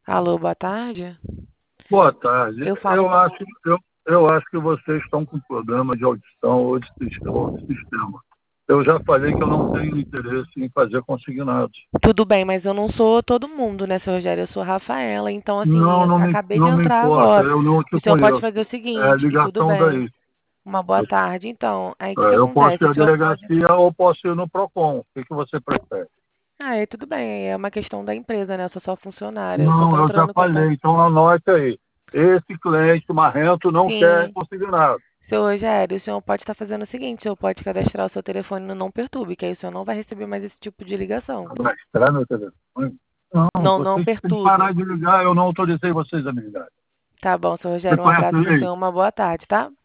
Alô, boa tarde. Boa tarde. Eu falo Eu com. acho, eu, eu acho que vocês estão com problema de audição ou de sistema. Eu já falei que eu não tenho interesse em fazer consignados. Tudo bem, mas eu não sou todo mundo, né, seu Rogério? Eu sou a Rafaela. Então, assim, Não, eu não me, acabei de não me entrar importa, agora. eu não O te senhor pode conheço. fazer o É a seguinte, que tudo ligação bem. daí. Uma boa Eu, tarde. Então, aí o que que eu posso acontece? ir O à senhor pode. delegacia ou posso ir no PROCON. O que você prefere? É tudo bem. É uma questão da empresa, né? Eu sou só funcionária. Eu só Não, estou eu já entrando em falei, contato. então anote aí. Esse cliente marrento não quer Sim. consignado. Seu Rogério, o senhor pode estar fazendo o seguinte: o senhor pode cadastrar o seu telefone no Não Perturbe, que aí o senhor não vai receber mais esse tipo de ligação. Cadastrar meu telefone? Não, Não, não vocês têm que parar perturbe. de ligar, eu não autorizei vocês a me ligar. Tá bom, seu Você Rogério. Um conhece a abraço para o lei? senhor. Uma boa tarde, tá?